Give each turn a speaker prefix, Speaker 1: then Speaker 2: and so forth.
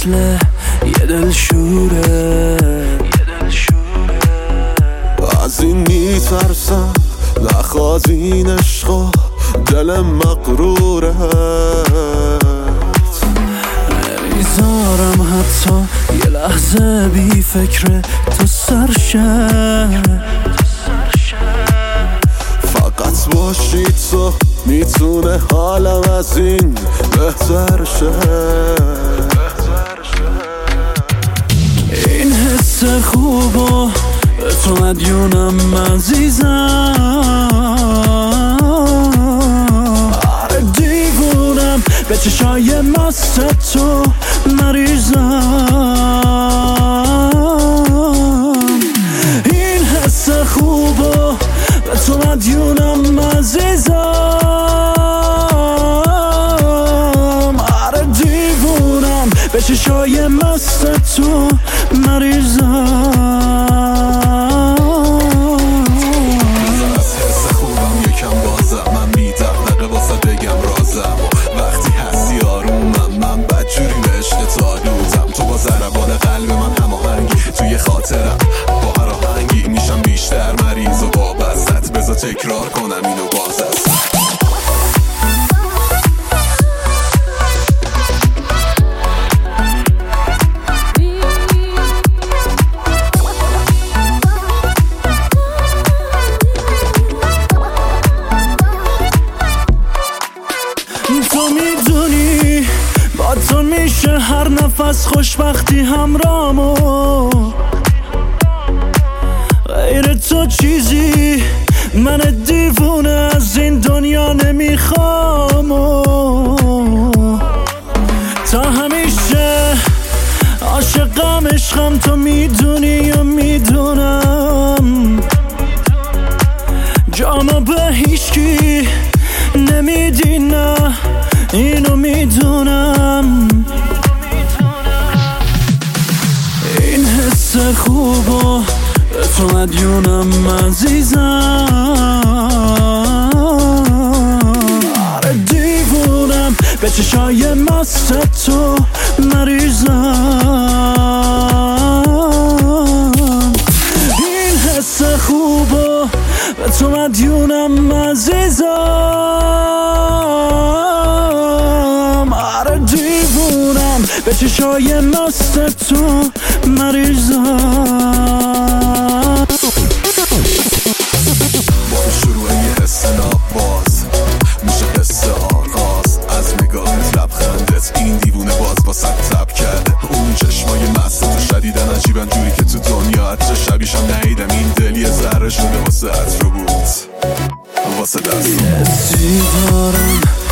Speaker 1: مثل یه دلشوره.
Speaker 2: از این میترسم نخواد این عشقا دل مقروره،
Speaker 1: نمیذارم حتی یه لحظه بی فکر تو سرشه.
Speaker 2: فقط باشی تو میتونه حالم از این بهتر شه.
Speaker 1: این حس خوبو به تو مدیونم عزیزم. آره دیوونم به چشای مست تو مریضم. این حس خوبو به تو مدیونم عزیزم. آره دیوونم به چشای مست تو مریضم.
Speaker 2: از حس خوبم یکم بازم من میدقدقه واسه بگم رازم، و وقتی هستی آرومم من بدجوری به عشق تو آلودم. تو با ضربان قلب من هماهنگی توی خاطرم، با هر آهنگی میشم بیشتر مریض و وابستت. بذار تکرار کنم اینو باز است.
Speaker 1: تو میدونی با تو میشه هر نفس خوشبختی همرامو، غیر تو چیزی من دیوونه از این دنیا نمیخوام. تا همیشه عاشقم عشقم تو میدونی و میدونم، جامو به هیچکی نمیدی نه اینو میدونم. این حس خوبو به تو مدیونم عزیزم. آره دیوونم به چشای مست تو مریضم. این حس خوبو به تو مدیونم عزیزم. آره دیوونم به چشای مست تو مریضم.
Speaker 2: با شروع یه حس ناباز میشه حس آغاز، از نگاهت لبخندت این دیوونه باز با سر تب کرده. اون چشمای مست تو شدیدن عجیبن جوری که تو دنیا حتی شبیشم ندیدم. این دل یه ذره شده واسه عطر بود واسه دست.
Speaker 1: حسی دارم